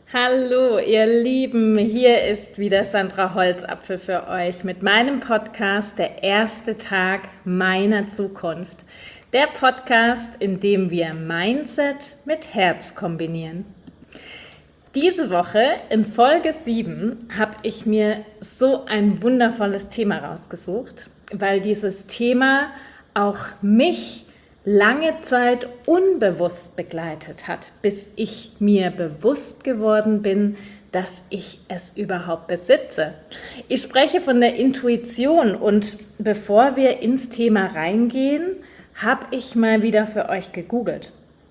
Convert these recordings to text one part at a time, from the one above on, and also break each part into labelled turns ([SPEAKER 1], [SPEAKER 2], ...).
[SPEAKER 1] Hallo, ihr Lieben, hier ist wieder Sandra Holzapfel für euch mit meinem Podcast Der erste Tag meiner Zukunft. Der Podcast, in dem wir Mindset mit Herz kombinieren. Diese Woche in Folge 7 habe ich mir so ein wundervolles Thema rausgesucht, weil dieses Thema auch mich lange Zeit unbewusst begleitet hat, bis ich mir bewusst geworden bin, dass ich es überhaupt besitze. Ich spreche von der Intuition und bevor wir ins Thema reingehen, habe ich mal wieder für euch gegoogelt.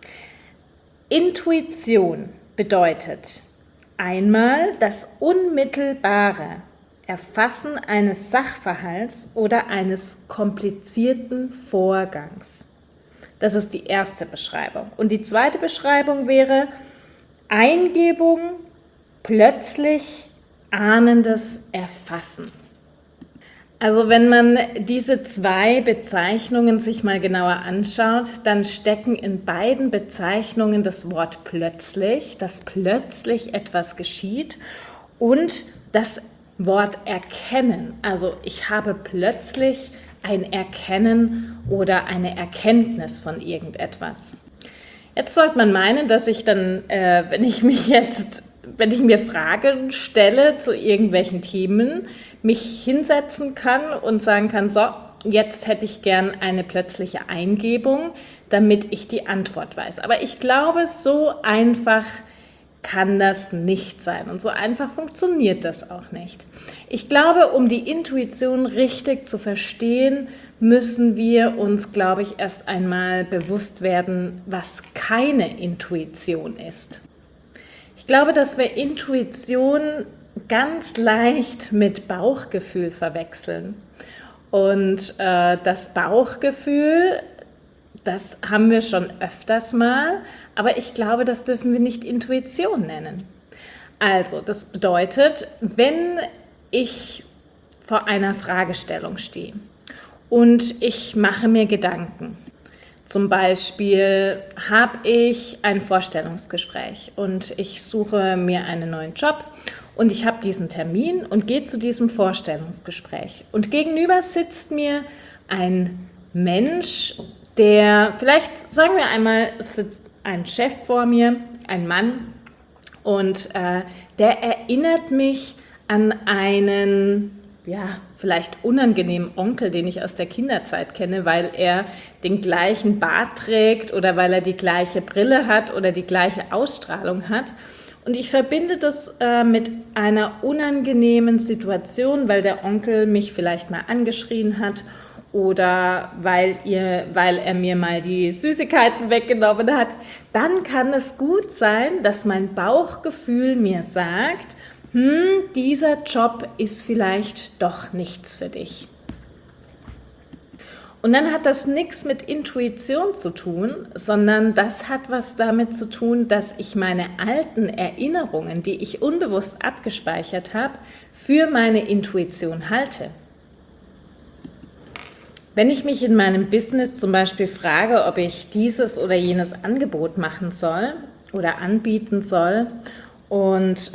[SPEAKER 1] Intuition bedeutet einmal das unmittelbare Erfassen eines Sachverhalts oder eines komplizierten Vorgangs. Das ist die erste Beschreibung. Und die zweite Beschreibung wäre Eingebung, plötzlich ahnendes Erfassen. Also wenn man diese zwei Bezeichnungen sich mal genauer anschaut, dann stecken in beiden Bezeichnungen das Wort plötzlich, dass plötzlich etwas geschieht, und das Wort erkennen. Also ich habe plötzlich ein Erkennen oder eine Erkenntnis von irgendetwas. Jetzt sollte man meinen, dass ich dann, wenn ich mir Fragen stelle zu irgendwelchen Themen, mich hinsetzen kann und sagen kann, so, jetzt hätte ich gern eine plötzliche Eingebung, damit ich die Antwort weiß. Aber ich glaube, so einfach kann das nicht sein und so einfach funktioniert das auch nicht. Ich glaube, um die Intuition richtig zu verstehen, müssen wir uns, glaube ich, erst einmal bewusst werden, was keine Intuition ist. Ich glaube, dass wir Intuition ganz leicht mit Bauchgefühl verwechseln. Und das Bauchgefühl, das haben wir schon öfters mal, aber ich glaube, das dürfen wir nicht Intuition nennen. Also, das bedeutet, wenn ich vor einer Fragestellung stehe und ich mache mir Gedanken, zum Beispiel habe ich ein Vorstellungsgespräch und ich suche mir einen neuen Job und ich habe diesen Termin und gehe zu diesem Vorstellungsgespräch. Und gegenüber sitzt mir ein Mensch, der vielleicht, sagen wir einmal, sitzt ein Chef vor mir, ein Mann, und der erinnert mich an einen, ja, vielleicht unangenehmen Onkel, den ich aus der Kinderzeit kenne, weil er den gleichen Bart trägt oder weil er die gleiche Brille hat oder die gleiche Ausstrahlung hat. Und ich verbinde das mit einer unangenehmen Situation, weil der Onkel mich vielleicht mal angeschrien hat oder weil er mir mal die Süßigkeiten weggenommen hat. Dann kann es gut sein, dass mein Bauchgefühl mir sagt, dieser Job ist vielleicht doch nichts für dich. Und dann hat das nichts mit Intuition zu tun, sondern das hat was damit zu tun, dass ich meine alten Erinnerungen, die ich unbewusst abgespeichert habe, für meine Intuition halte. Wenn ich mich in meinem Business zum Beispiel frage, ob ich dieses oder jenes Angebot machen soll oder anbieten soll und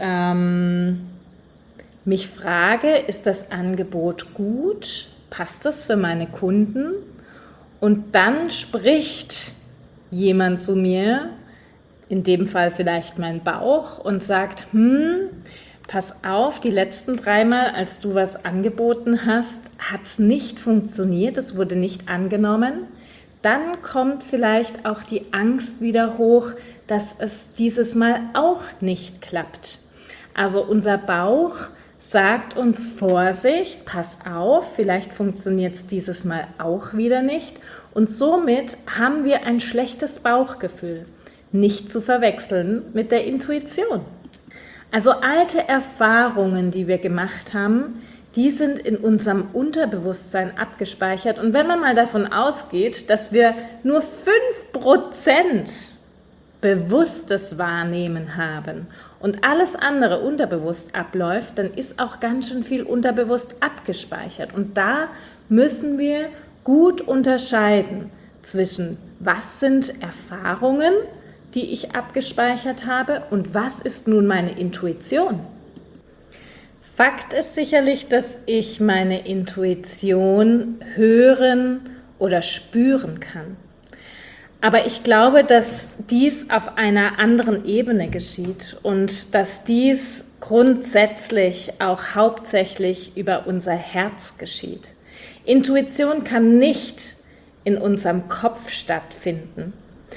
[SPEAKER 1] mich frage, ist das Angebot gut? Passt das für meine Kunden? Und dann spricht jemand zu mir, in dem Fall vielleicht mein Bauch, und sagt, pass auf, die letzten 3 Mal, als du was angeboten hast, hat es nicht funktioniert, es wurde nicht angenommen. Dann kommt vielleicht auch die Angst wieder hoch, dass es dieses Mal auch nicht klappt. Also unser Bauch sagt uns, Vorsicht, pass auf, vielleicht funktioniert es dieses Mal auch wieder nicht. Und somit haben wir ein schlechtes Bauchgefühl, nicht zu verwechseln mit der Intuition. Also alte Erfahrungen, die wir gemacht haben, die sind in unserem Unterbewusstsein abgespeichert. Und wenn man mal davon ausgeht, dass wir nur 5% bewusstes Wahrnehmen haben und alles andere unterbewusst abläuft, dann ist auch ganz schön viel unterbewusst abgespeichert. Und da müssen wir gut unterscheiden zwischen, was sind Erfahrungen, die ich abgespeichert habe, und was ist nun meine Intuition? Fakt ist sicherlich, dass ich meine Intuition hören oder spüren kann. Aber ich glaube, dass dies auf einer anderen Ebene geschieht und dass dies grundsätzlich auch hauptsächlich über unser Herz geschieht. Intuition kann nicht in unserem Kopf stattfinden.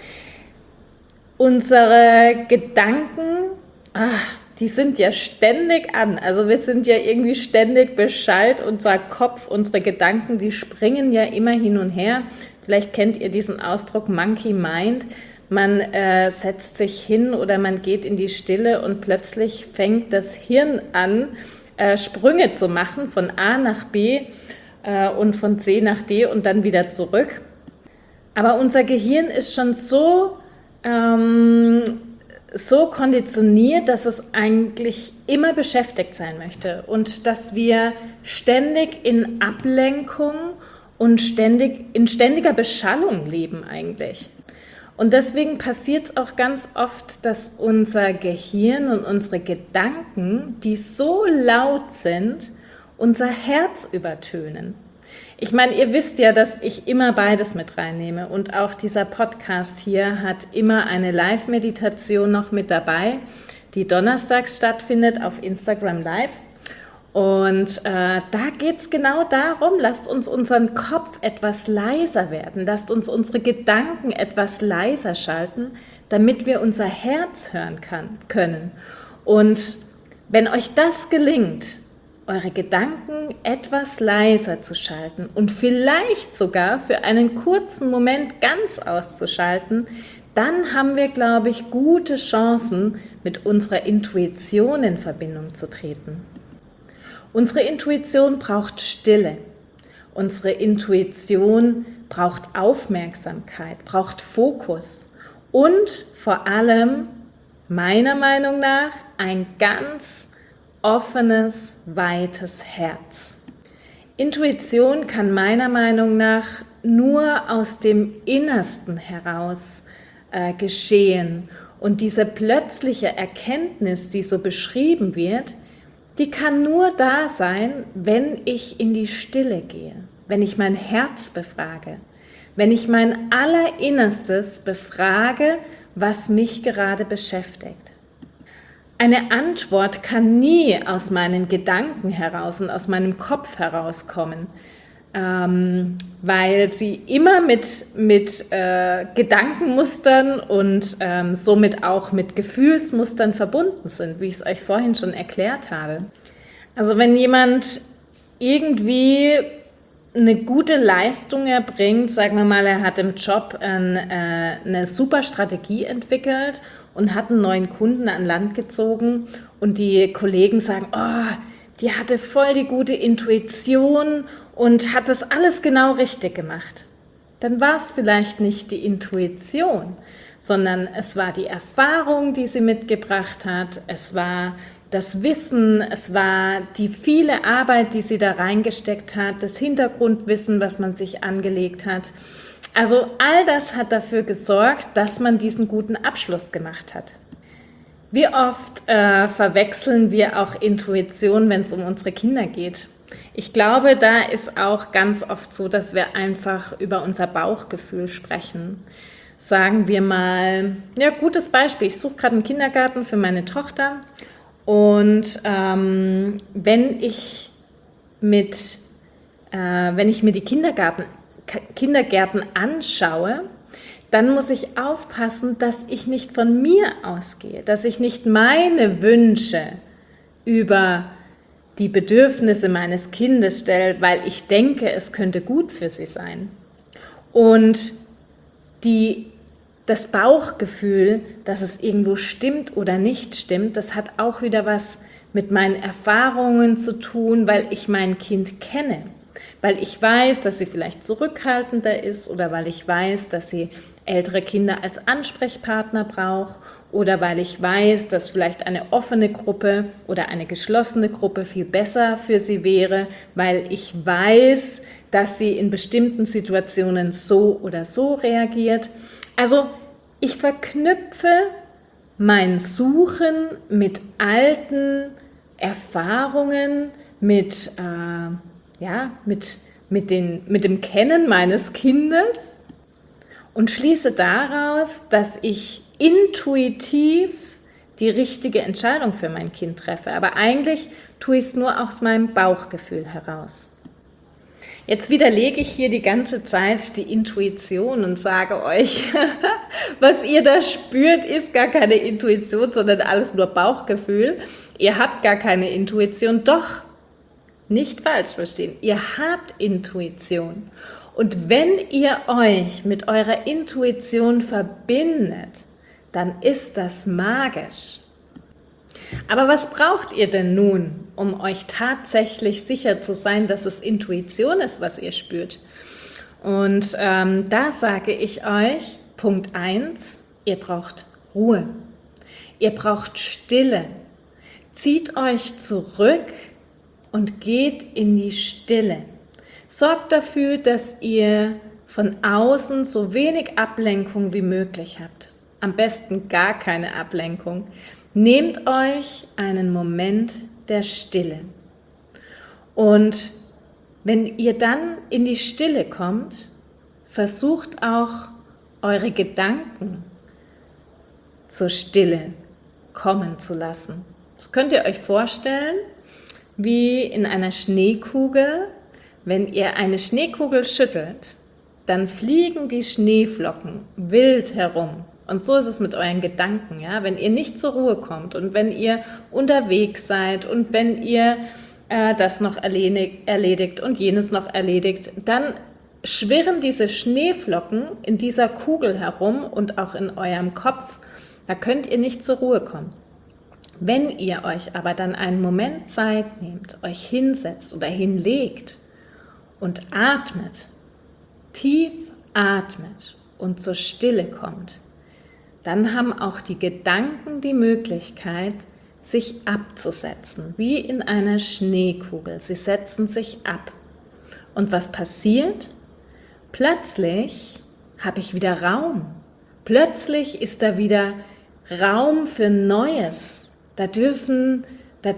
[SPEAKER 1] Unsere Gedanken, die sind ja ständig an. Also wir sind ja irgendwie ständig beschallt. Unser Kopf, unsere Gedanken, die springen ja immer hin und her. Vielleicht kennt ihr diesen Ausdruck Monkey Mind. Man setzt sich hin oder man geht in die Stille und plötzlich fängt das Hirn an, Sprünge zu machen von A nach B und von C nach D und dann wieder zurück. Aber unser Gehirn ist schon so konditioniert, dass es eigentlich immer beschäftigt sein möchte und dass wir ständig in Ablenkung und in ständiger Beschallung leben eigentlich. Und deswegen passiert es auch ganz oft, dass unser Gehirn und unsere Gedanken, die so laut sind, unser Herz übertönen. Ich meine, ihr wisst ja, dass ich immer beides mit reinnehme und auch dieser Podcast hier hat immer eine Live-Meditation noch mit dabei, die donnerstags stattfindet auf Instagram Live. Und da geht es genau darum, lasst uns unseren Kopf etwas leiser werden, lasst uns unsere Gedanken etwas leiser schalten, damit wir unser Herz hören können. Und wenn euch das gelingt, eure Gedanken etwas leiser zu schalten und vielleicht sogar für einen kurzen Moment ganz auszuschalten, dann haben wir, glaube ich, gute Chancen, mit unserer Intuition in Verbindung zu treten. Unsere Intuition braucht Stille. Unsere Intuition braucht Aufmerksamkeit, braucht Fokus und vor allem, meiner Meinung nach, ein ganz offenes, weites Herz. Intuition kann meiner Meinung nach nur aus dem Innersten heraus geschehen. Und diese plötzliche Erkenntnis, die so beschrieben wird, die kann nur da sein, wenn ich in die Stille gehe, wenn ich mein Herz befrage, wenn ich mein Allerinnerstes befrage, was mich gerade beschäftigt. Eine Antwort kann nie aus meinen Gedanken heraus und aus meinem Kopf herauskommen, weil sie immer mit Gedankenmustern und somit auch mit Gefühlsmustern verbunden sind, wie ich es euch vorhin schon erklärt habe. Also wenn jemand irgendwie eine gute Leistung erbringt, sagen wir mal, er hat im Job eine super Strategie entwickelt und hat einen neuen Kunden an Land gezogen und die Kollegen sagen, die hatte voll die gute Intuition und hat das alles genau richtig gemacht. Dann war es vielleicht nicht die Intuition, sondern es war die Erfahrung, die sie mitgebracht hat, es war das Wissen, es war die viele Arbeit, die sie da reingesteckt hat, das Hintergrundwissen, was man sich angelegt hat. Also all das hat dafür gesorgt, dass man diesen guten Abschluss gemacht hat. Wie oft verwechseln wir auch Intuition, wenn es um unsere Kinder geht? Ich glaube, da ist auch ganz oft so, dass wir einfach über unser Bauchgefühl sprechen. Sagen wir mal, ja, gutes Beispiel, ich suche gerade einen Kindergarten für meine Tochter und wenn ich mir die Kindergärten anschaue, dann muss ich aufpassen, dass ich nicht von mir ausgehe, dass ich nicht meine Wünsche über die Bedürfnisse meines Kindes stelle, weil ich denke, es könnte gut für sie sein. Und das Bauchgefühl, dass es irgendwo stimmt oder nicht stimmt, das hat auch wieder was mit meinen Erfahrungen zu tun, weil ich mein Kind kenne. Weil ich weiß, dass sie vielleicht zurückhaltender ist oder weil ich weiß, dass sie ältere Kinder als Ansprechpartner braucht oder weil ich weiß, dass vielleicht eine offene Gruppe oder eine geschlossene Gruppe viel besser für sie wäre, weil ich weiß, dass sie in bestimmten Situationen so oder so reagiert. Also Ich verknüpfe mein Suchen mit alten Erfahrungen, mit dem Kennen meines Kindes und schließe daraus, dass ich intuitiv die richtige Entscheidung für mein Kind treffe. Aber eigentlich tue ich es nur aus meinem Bauchgefühl heraus. Jetzt widerlege ich hier die ganze Zeit die Intuition und sage euch, was ihr da spürt, ist gar keine Intuition, sondern alles nur Bauchgefühl. Ihr habt gar keine Intuition, doch, nicht falsch verstehen, ihr habt Intuition. Und wenn ihr euch mit eurer Intuition verbindet, dann ist das magisch. Aber was braucht ihr denn nun, um euch tatsächlich sicher zu sein, dass es Intuition ist, was ihr spürt? Und da sage ich euch, Punkt 1, ihr braucht Ruhe. Ihr braucht Stille. Zieht euch zurück und geht in die Stille. Sorgt dafür, dass ihr von außen so wenig Ablenkung wie möglich habt. Am besten gar keine Ablenkung. Nehmt euch einen Moment der Stille. Und wenn ihr dann in die Stille kommt, versucht auch eure Gedanken zur Stille kommen zu lassen. Das könnt ihr euch vorstellen, wie in einer Schneekugel. Wenn ihr eine Schneekugel schüttelt, dann fliegen die Schneeflocken wild herum. Und so ist es mit euren Gedanken, ja? Wenn ihr nicht zur Ruhe kommt und wenn ihr unterwegs seid und wenn ihr das noch erledigt und jenes noch erledigt, dann schwirren diese Schneeflocken in dieser Kugel herum und auch in eurem Kopf. Da könnt ihr nicht zur Ruhe kommen. Wenn ihr euch aber dann einen Moment Zeit nehmt, euch hinsetzt oder hinlegt und atmet, tief atmet und zur Stille kommt, dann haben auch die Gedanken die Möglichkeit, sich abzusetzen, wie in einer Schneekugel. Sie setzen sich ab. Und was passiert? Plötzlich habe ich wieder Raum. Plötzlich ist da wieder Raum für Neues. Da dürfen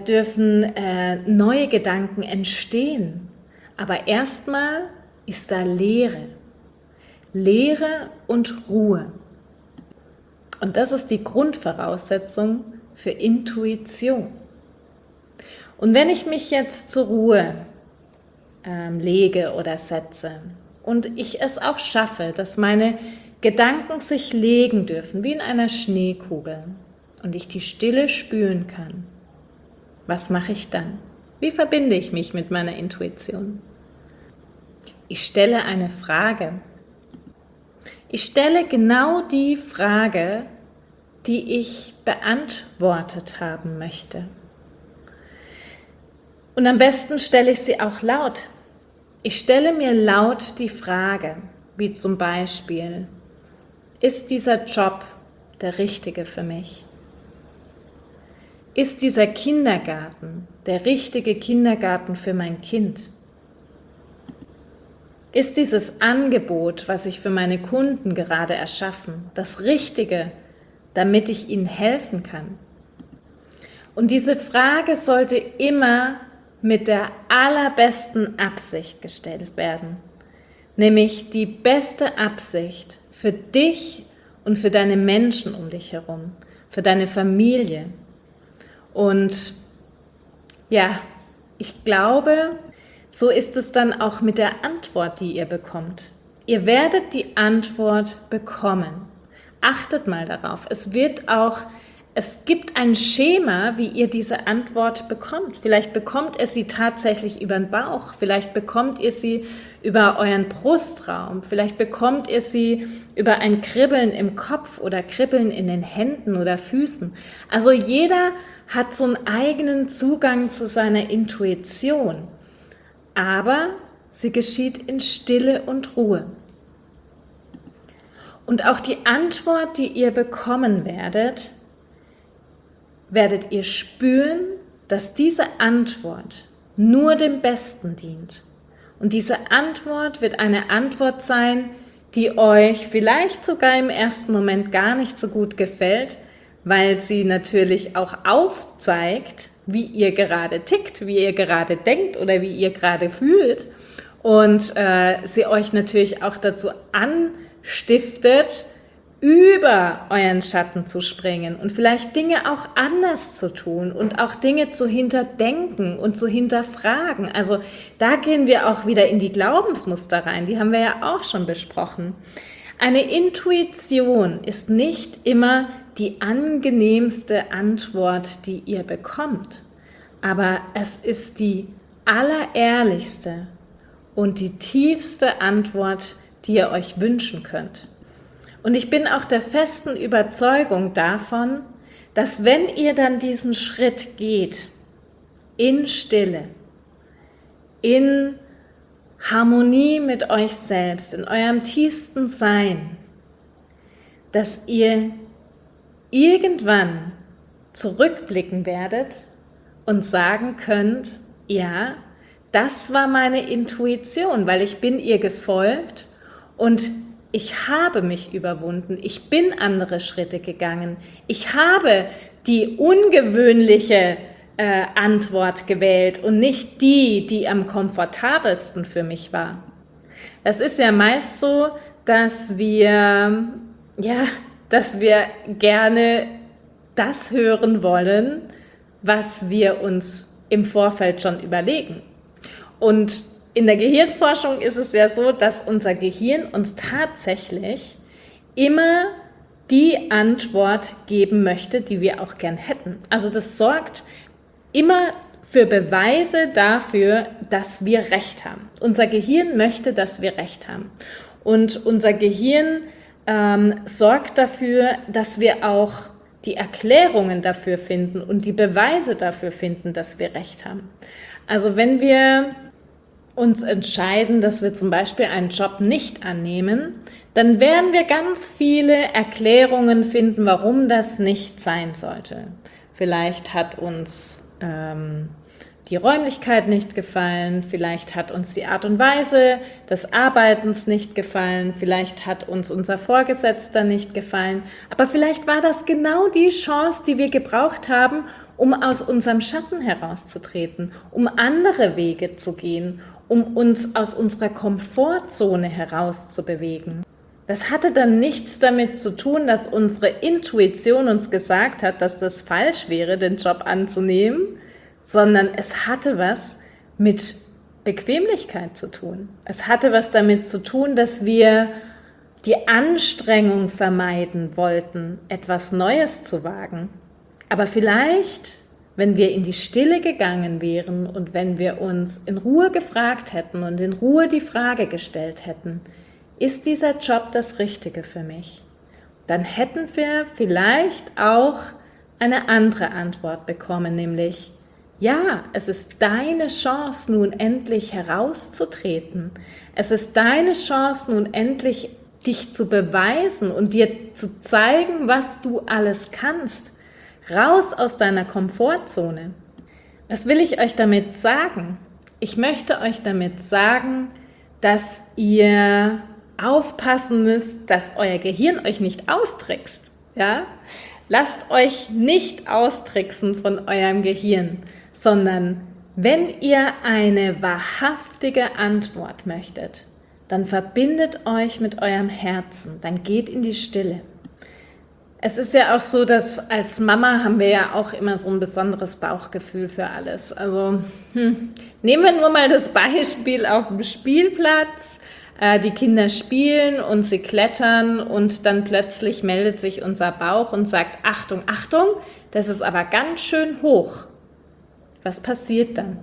[SPEAKER 1] neue Gedanken entstehen. Aber erstmal ist da Leere. Leere und Ruhe. Und das ist die Grundvoraussetzung für Intuition. Und wenn ich mich jetzt zur Ruhe lege oder setze und ich es auch schaffe, dass meine Gedanken sich legen dürfen, wie in einer Schneekugel, und ich die Stille spüren kann, was mache ich dann? Wie verbinde ich mich mit meiner Intuition? Ich stelle eine Frage. Ich stelle genau die Frage, die ich beantwortet haben möchte. Und am besten stelle ich sie auch laut. Ich stelle mir laut die Frage, wie zum Beispiel, ist dieser Job der richtige für mich? Ist dieser Kindergarten der richtige Kindergarten für mein Kind? Ist dieses Angebot, was ich für meine Kunden gerade erschaffen, das Richtige, damit ich ihnen helfen kann? Und diese Frage sollte immer mit der allerbesten Absicht gestellt werden, nämlich die beste Absicht für dich und für deine Menschen um dich herum, für deine Familie. Und ja, ich glaube, so ist es dann auch mit der Antwort, die ihr bekommt. Ihr werdet die Antwort bekommen. Achtet mal darauf. Es gibt ein Schema, wie ihr diese Antwort bekommt. Vielleicht bekommt ihr sie tatsächlich über den Bauch. Vielleicht bekommt ihr sie über euren Brustraum. Vielleicht bekommt ihr sie über ein Kribbeln im Kopf oder Kribbeln in den Händen oder Füßen. Also jeder hat so einen eigenen Zugang zu seiner Intuition. Aber sie geschieht in Stille und Ruhe. Und auch die Antwort, die ihr bekommen werdet ihr spüren, dass diese Antwort nur dem Besten dient. Und diese Antwort wird eine Antwort sein, die euch vielleicht sogar im ersten Moment gar nicht so gut gefällt, weil sie natürlich auch aufzeigt, wie ihr gerade tickt, wie ihr gerade denkt oder wie ihr gerade fühlt und sie euch natürlich auch dazu anstiftet, über euren Schatten zu springen und vielleicht Dinge auch anders zu tun und auch Dinge zu hinterdenken und zu hinterfragen. Also da gehen wir auch wieder in die Glaubensmuster rein, die haben wir ja auch schon besprochen. Eine Intuition ist nicht immer die angenehmste Antwort, die ihr bekommt, aber es ist die allerehrlichste und die tiefste Antwort, die ihr euch wünschen könnt. Und ich bin auch der festen Überzeugung davon, dass wenn ihr dann diesen Schritt geht, in Stille, in Harmonie mit euch selbst, in eurem tiefsten Sein, dass ihr irgendwann zurückblicken werdet und sagen könnt, ja, das war meine Intuition, weil ich bin ihr gefolgt und ich habe mich überwunden, ich bin andere Schritte gegangen, ich habe die ungewöhnliche Antwort gewählt und nicht die, die am komfortabelsten für mich war. Das ist ja meist so, dass wir gerne das hören wollen, was wir uns im Vorfeld schon überlegen. Und in der Gehirnforschung ist es ja so, dass unser Gehirn uns tatsächlich immer die Antwort geben möchte, die wir auch gern hätten. Also das sorgt immer für Beweise dafür, dass wir Recht haben. Unser Gehirn möchte, dass wir Recht haben. Und unser Gehirn sorgt dafür, dass wir auch die Erklärungen dafür finden und die Beweise dafür finden, dass wir Recht haben. Also wenn wir uns entscheiden, dass wir zum Beispiel einen Job nicht annehmen, dann werden wir ganz viele Erklärungen finden, warum das nicht sein sollte. Vielleicht hat uns die Räumlichkeit nicht gefallen, vielleicht hat uns die Art und Weise des Arbeitens nicht gefallen, vielleicht hat uns unser Vorgesetzter nicht gefallen, aber vielleicht war das genau die Chance, die wir gebraucht haben, um aus unserem Schatten herauszutreten, um andere Wege zu gehen, um uns aus unserer Komfortzone herauszubewegen. Das hatte dann nichts damit zu tun, dass unsere Intuition uns gesagt hat, dass das falsch wäre, den Job anzunehmen, sondern es hatte was mit Bequemlichkeit zu tun. Es hatte was damit zu tun, dass wir die Anstrengung vermeiden wollten, etwas Neues zu wagen. Aber vielleicht, wenn wir in die Stille gegangen wären und wenn wir uns in Ruhe gefragt hätten und in Ruhe die Frage gestellt hätten, ist dieser Job das Richtige für mich? Dann hätten wir vielleicht auch eine andere Antwort bekommen, nämlich, ja, es ist deine Chance, nun endlich herauszutreten. Es ist deine Chance, nun endlich dich zu beweisen und dir zu zeigen, was du alles kannst. Raus aus deiner Komfortzone. Was will ich euch damit sagen? Ich möchte euch damit sagen, dass ihr aufpassen müsst, dass euer Gehirn euch nicht austrickst. Ja? Lasst euch nicht austricksen von eurem Gehirn, sondern wenn ihr eine wahrhaftige Antwort möchtet, dann verbindet euch mit eurem Herzen, dann geht in die Stille. Es ist ja auch so, dass als Mama haben wir ja auch immer so ein besonderes Bauchgefühl für alles. Also nehmen wir nur mal das Beispiel auf dem Spielplatz. Die Kinder spielen und sie klettern und dann plötzlich meldet sich unser Bauch und sagt, Achtung, Achtung, das ist aber ganz schön hoch. Was passiert dann?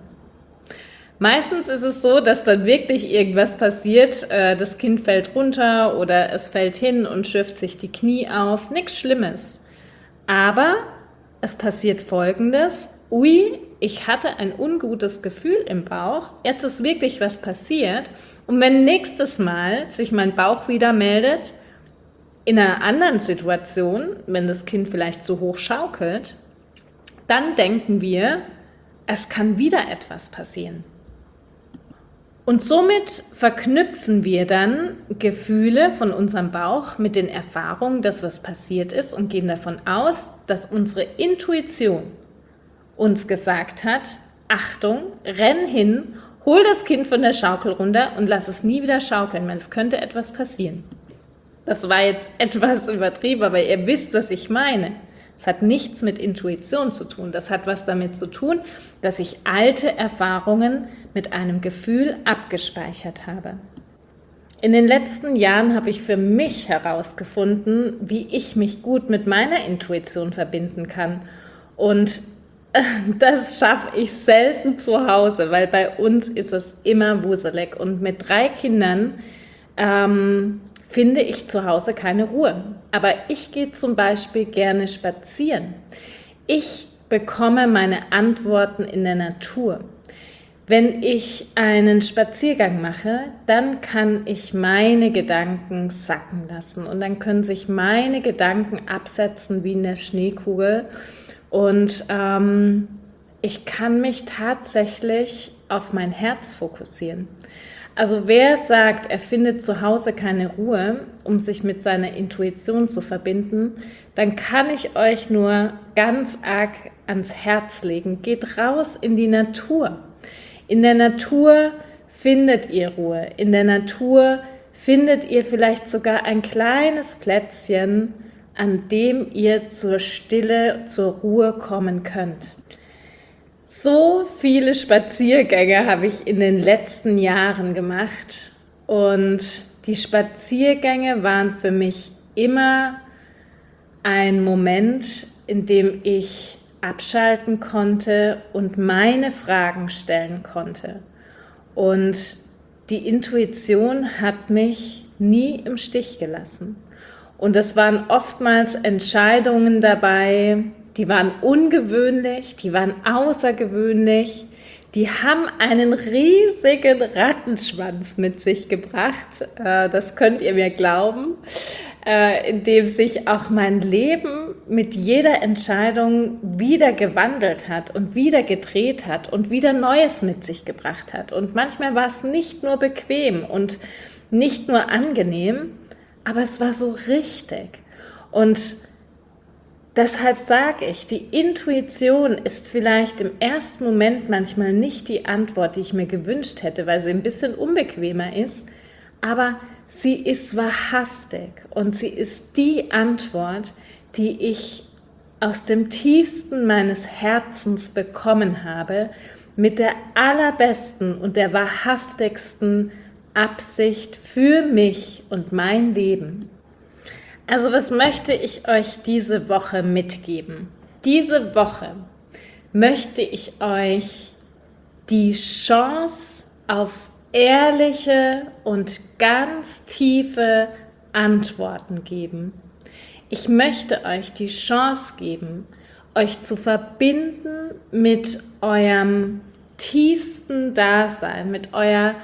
[SPEAKER 1] Meistens ist es so, dass dann wirklich irgendwas passiert, das Kind fällt runter oder es fällt hin und schürft sich die Knie auf, nichts Schlimmes. Aber es passiert Folgendes, ui, ich hatte ein ungutes Gefühl im Bauch, jetzt ist wirklich was passiert und wenn nächstes Mal sich mein Bauch wieder meldet, in einer anderen Situation, wenn das Kind vielleicht zu hoch schaukelt, dann denken wir, es kann wieder etwas passieren. Und somit verknüpfen wir dann Gefühle von unserem Bauch mit den Erfahrungen, dass was passiert ist und gehen davon aus, dass unsere Intuition uns gesagt hat, Achtung, renn hin, hol das Kind von der Schaukel runter und lass es nie wieder schaukeln, weil es könnte etwas passieren. Das war jetzt etwas übertrieben, aber ihr wisst, was ich meine. Es hat nichts mit Intuition zu tun. Das hat was damit zu tun, dass ich alte Erfahrungen mit einem Gefühl abgespeichert habe. In den letzten Jahren habe ich für mich herausgefunden, wie ich mich gut mit meiner Intuition verbinden kann. Und das schaffe ich selten zu Hause, weil bei uns ist es immer wuselig. Und mit 3 Kindern finde ich zu Hause keine Ruhe. Aber ich gehe zum Beispiel gerne spazieren. Ich bekomme meine Antworten in der Natur. Wenn ich einen Spaziergang mache, dann kann ich meine Gedanken sacken lassen und dann können sich meine Gedanken absetzen wie in der Schneekugel und ich kann mich tatsächlich auf mein Herz fokussieren. Also wer sagt, er findet zu Hause keine Ruhe, um sich mit seiner Intuition zu verbinden, dann kann ich euch nur ganz arg ans Herz legen. Geht raus in die Natur. In der Natur findet ihr Ruhe. In der Natur findet ihr vielleicht sogar ein kleines Plätzchen, an dem ihr zur Stille, zur Ruhe kommen könnt. So viele Spaziergänge habe ich in den letzten Jahren gemacht und die Spaziergänge waren für mich immer ein Moment, in dem ich abschalten konnte und meine Fragen stellen konnte. Und die Intuition hat mich nie im Stich gelassen. Und es waren oftmals Entscheidungen dabei, die waren ungewöhnlich, die waren außergewöhnlich, die haben einen riesigen Rattenschwanz mit sich gebracht, das könnt ihr mir glauben, in dem sich auch mein Leben mit jeder Entscheidung wieder gewandelt hat und wieder gedreht hat und wieder Neues mit sich gebracht hat. Und manchmal war es nicht nur bequem und nicht nur angenehm, aber es war so richtig. Und deshalb sage ich, die Intuition ist vielleicht im ersten Moment manchmal nicht die Antwort, die ich mir gewünscht hätte, weil sie ein bisschen unbequemer ist, aber sie ist wahrhaftig und sie ist die Antwort, die ich aus dem tiefsten meines Herzens bekommen habe, mit der allerbesten und der wahrhaftigsten Absicht für mich und mein Leben. Also was möchte ich euch diese Woche mitgeben? Diese Woche möchte ich euch die Chance auf ehrliche und ganz tiefe Antworten geben. Ich möchte euch die Chance geben, euch zu verbinden mit eurem tiefsten Dasein, mit eurer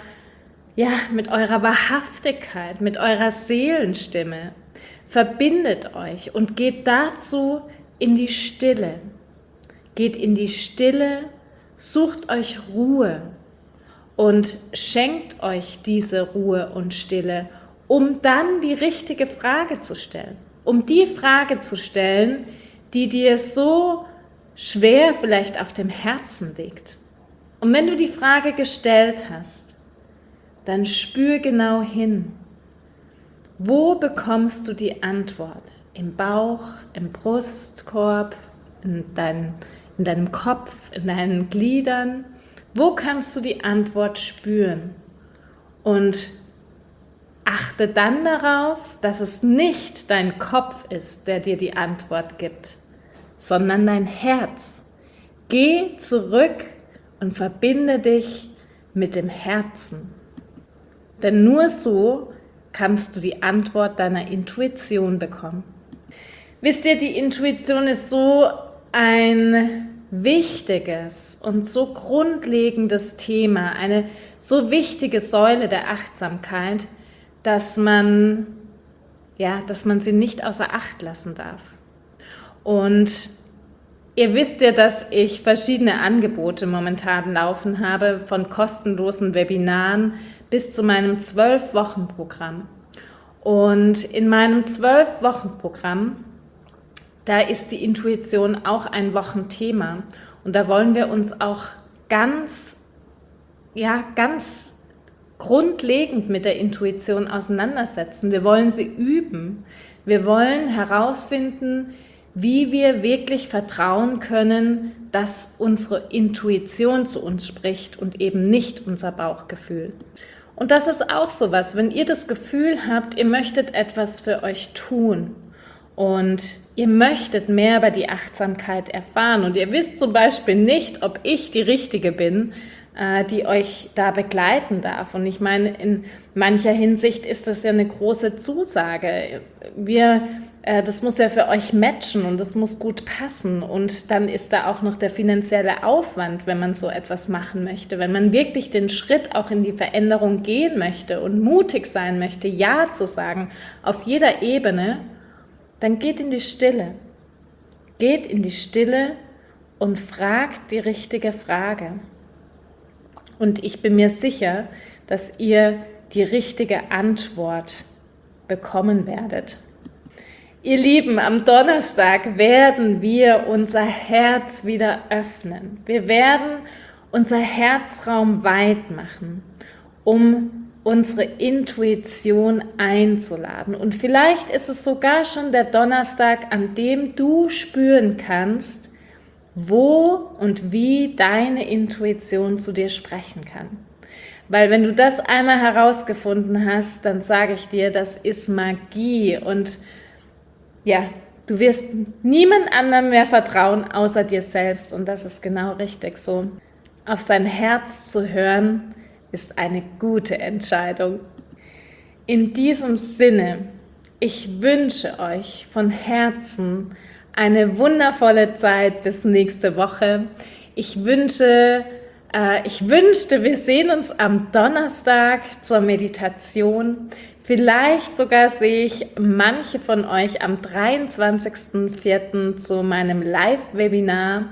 [SPEAKER 1] Wahrhaftigkeit, mit eurer Seelenstimme. Verbindet euch und geht dazu in die Stille. Geht in die Stille, sucht euch Ruhe und schenkt euch diese Ruhe und Stille, um dann die richtige Frage zu stellen. Um die Frage zu stellen, die dir so schwer vielleicht auf dem Herzen liegt. Und wenn du die Frage gestellt hast, dann spür genau hin. Wo bekommst du die Antwort? Im Bauch, im Brustkorb, in deinem Kopf, in deinen Gliedern? Wo kannst du die Antwort spüren? Und achte dann darauf, dass es nicht dein Kopf ist, der dir die Antwort gibt, sondern dein Herz. Geh zurück und verbinde dich mit dem Herzen. Denn nur so kannst du die Antwort deiner Intuition bekommen. Wisst ihr, die Intuition ist so ein wichtiges und so grundlegendes Thema, eine so wichtige Säule der Achtsamkeit, dass man sie nicht außer Acht lassen darf. Und Ihr wisst ja, dass ich verschiedene Angebote momentan laufen habe, von kostenlosen Webinaren bis zu meinem 12-Wochen-Programm. Und in meinem 12-Wochen-Programm, da ist die Intuition auch ein Wochenthema. Und da wollen wir uns auch ganz grundlegend mit der Intuition auseinandersetzen. Wir wollen sie üben. Wir wollen herausfinden, wie wir wirklich vertrauen können, dass unsere Intuition zu uns spricht und eben nicht unser Bauchgefühl. Und das ist auch sowas, wenn ihr das Gefühl habt, ihr möchtet etwas für euch tun und ihr möchtet mehr über die Achtsamkeit erfahren und ihr wisst zum Beispiel nicht, ob ich die Richtige bin, die euch da begleiten darf. Und ich meine, in mancher Hinsicht ist das ja eine große Zusage. Das muss ja für euch matchen und das muss gut passen. Und dann ist da auch noch der finanzielle Aufwand, wenn man so etwas machen möchte. Wenn man wirklich den Schritt auch in die Veränderung gehen möchte und mutig sein möchte, Ja zu sagen, auf jeder Ebene, dann geht in die Stille. Geht in die Stille und fragt die richtige Frage. Und ich bin mir sicher, dass ihr die richtige Antwort bekommen werdet. Ihr Lieben, am Donnerstag werden wir unser Herz wieder öffnen. Wir werden unser Herzraum weit machen, um unsere Intuition einzuladen. Und vielleicht ist es sogar schon der Donnerstag, an dem du spüren kannst, wo und wie deine Intuition zu dir sprechen kann. Weil wenn du das einmal herausgefunden hast, dann sage ich dir, das ist Magie und ja, du wirst niemand anderem mehr vertrauen, außer dir selbst und das ist genau richtig so. Auf sein Herz zu hören, ist eine gute Entscheidung. In diesem Sinne, ich wünsche euch von Herzen eine wundervolle Zeit bis nächste Woche. Ich wünschte, wir sehen uns am Donnerstag zur Meditation. Vielleicht sogar sehe ich manche von euch am 23.04. zu meinem Live-Webinar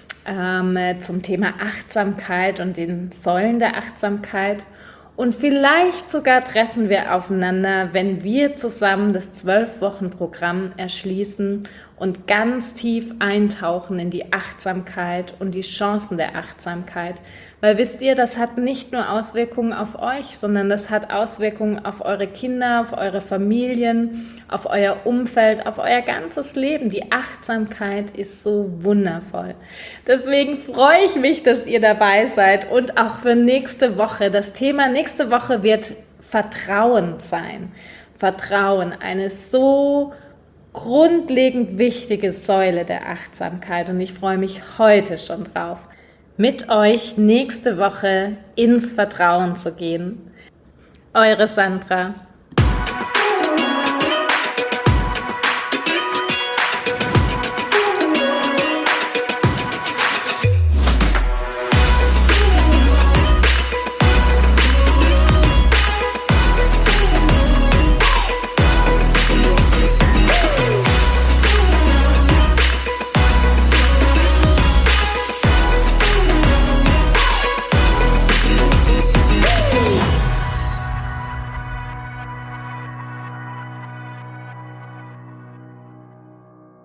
[SPEAKER 1] zum Thema Achtsamkeit und den Säulen der Achtsamkeit. Und vielleicht sogar treffen wir aufeinander, wenn wir zusammen das 12-Wochen-Programm erschließen und ganz tief eintauchen in die Achtsamkeit und die Chancen der Achtsamkeit. Weil wisst ihr, das hat nicht nur Auswirkungen auf euch, sondern das hat Auswirkungen auf eure Kinder, auf eure Familien, auf euer Umfeld, auf euer ganzes Leben. Die Achtsamkeit ist so wundervoll. Deswegen freue ich mich, dass ihr dabei seid und auch für nächste Woche. Das Thema nächste Woche wird Vertrauen sein. Vertrauen, eine so grundlegend wichtige Säule der Achtsamkeit und ich freue mich heute schon drauf, mit euch nächste Woche ins Vertrauen zu gehen. Eure Sandra.